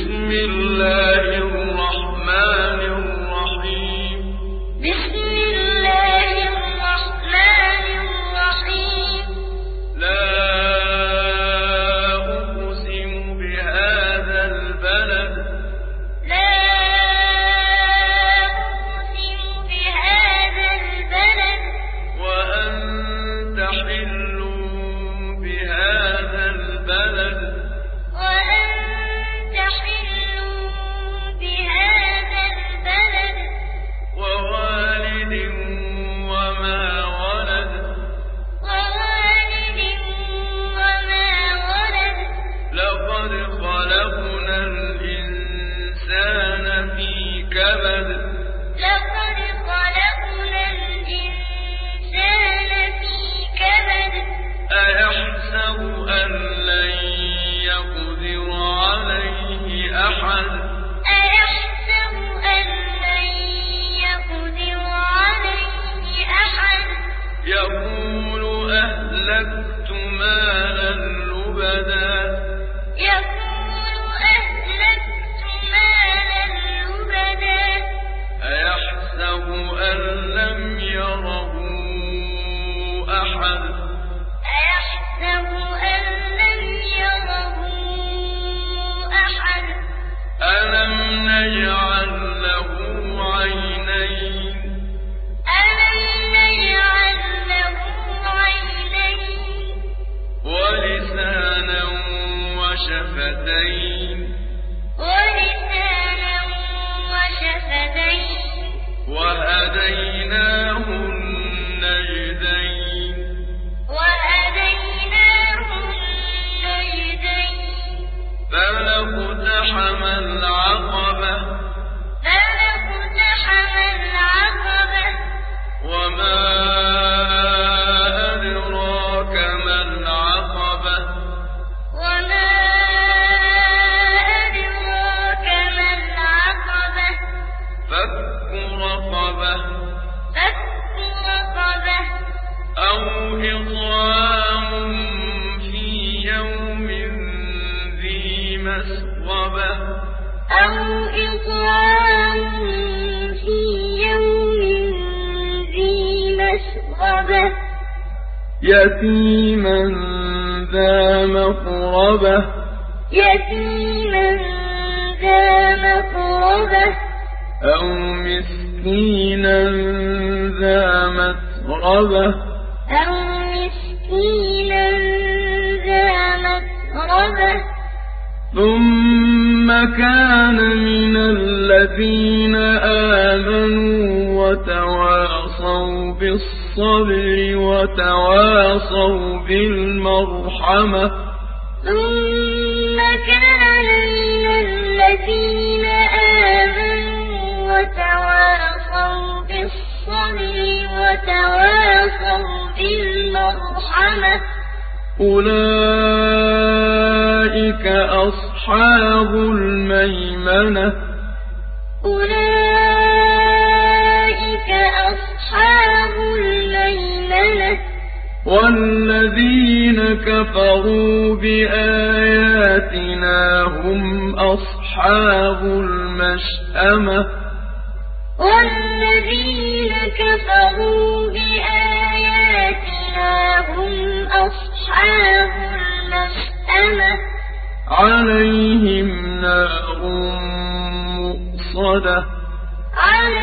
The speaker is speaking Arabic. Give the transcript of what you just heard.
بسم الله الرحمن الرحيم بسم الله الرحمن الرحيم لا أقسم بهذا البلد لا أقسم بهذا البلد وأنت حل بهذا البلد وأنت حل بهذا البلد ووالد وما ولد ووالد وما ولد لقد خلقنا الإنسان في كبد لقد خلقنا الإنسان في كبد أيحسب أن لن يقدر عليه أحد أيحسب أن لن يقدر عليه أحد يقول أهلكت مالا لبدا يقول أهلكت مالا لبدا أيحسب أن لم يره أحد أيحسب أن لم يره أحد ألم نجعل له عينين ألم نجعل له عينين ولسانا وشفتين ولسانا وشفتين وهديناه النجدين وهديناه النجدين فلاقتحم العقبة فلاقتحم العقبة وما أدراك ما العقبة وما أدراك ما العقبة فك رقبة فك رقبة أو إطعام في يوم ذي مسغبة أو إطعام في يوم ذي مسغبة يتيما ذا مقربة يتيما ذا مقربة أو مسكينا ذا متربة أو مسكينا ذا متربة ثم كان من الذين آمنوا وتواصوا بالصبر وتواصوا بالمرحمة ثم كان من الذين آمنوا وتواصوا بالصبر وتواصوا بالمرحمة أولئك أصحاب الميمنة أولئك أصحاب الميمنة والذين كفروا بآياتنا هم أصحاب المشأمة والذين كفروا بآياتنا هم أصحاب المشأمة عليهم نار مؤصدة عليهم